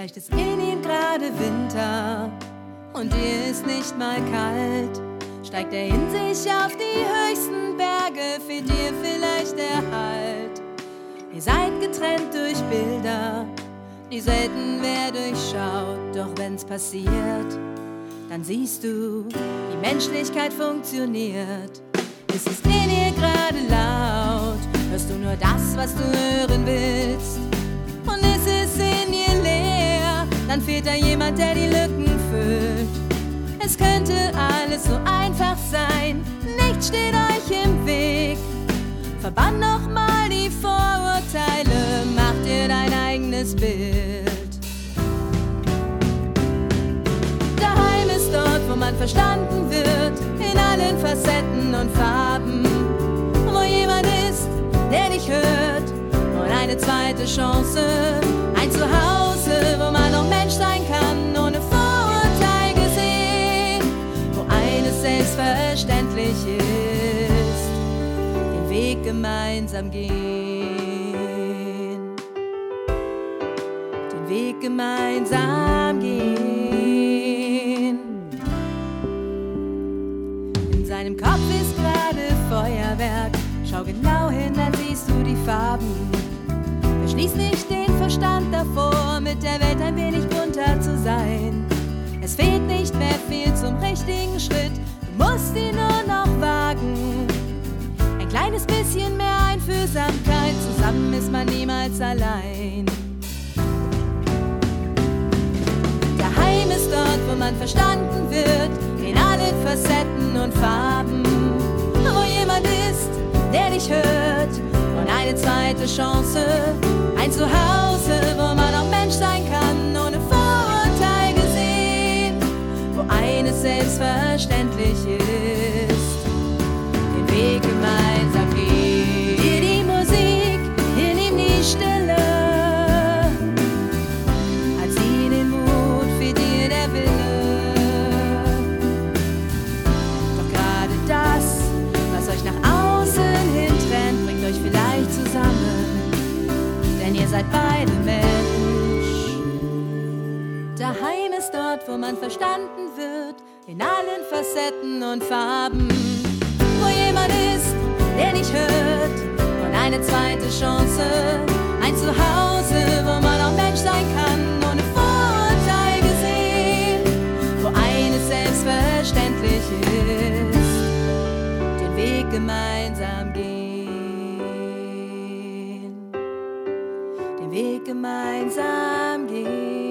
Vielleicht ist in ihm gerade Winter und dir ist nicht mal kalt. Steigt er in sich auf die höchsten Berge, fehlt dir vielleicht der Halt. Ihr seid getrennt durch Bilder, die selten wer durchschaut. Doch wenn's passiert, dann siehst du, wie Menschlichkeit funktioniert. Es ist in ihr gerade laut, hörst du nur das, was du hören willst. Und ist es in ihr leer, dann fehlt da jemand, der die Lücken füllt. Es könnte alles so einfach sein, nichts steht euch im Weg. Verbann doch mal die Vorurteile, mach dir dein eigenes Bild. Daheim ist dort, wo man verstanden wird, in allen Facetten und Farben. Wo jemand ist, der dich hört und eine zweite Chance. Ein Zuhause, wo man auch Mensch sein kann, ohne Vorurteil gesehen. Wo eines selbstverständlich ist, den Weg gemeinsam gehen. Den Weg gemeinsam gehen. In seinem Kopf ist gerade Feuerwerk. Schau genau hin, dann siehst du die Farben. Verschließ nicht den Verstand davor, mit der Welt ein wenig bunter zu sein. Es fehlt nicht mehr viel zum richtigen Schritt, du musst ihn nur noch wagen. Ein kleines bisschen mehr Einfühlsamkeit, zusammen ist man niemals allein. Daheim ist dort, wo man verstanden wird, in allen Facetten und Farben. Wo jemand ist, der dich hört und eine zweite Chance. Ein Zuhause, wo man auch Mensch sein kann, ohne Vorurteil gesehen. Wo eines selbstverständlich ist, den Weg gemeinsam gehen. Dir die Musik, in ihm die Stille. Hat sie den Mut, für dir der Wille. Doch gerade das, was euch nach außen hin trennt, bringt euch vielleicht zusammen, denn ihr seid beide Mensch. Daheim ist dort, wo man verstanden wird, in allen Facetten und Farben. Wo jemand ist, der dich hört und eine zweite Chance. Ein Zuhause, wo man auch Mensch sein kann, ohne Vorurteil gesehen. Wo eines selbstverständlich ist, den Weg gemeinsam gehen. Den Weg gemeinsam gehen.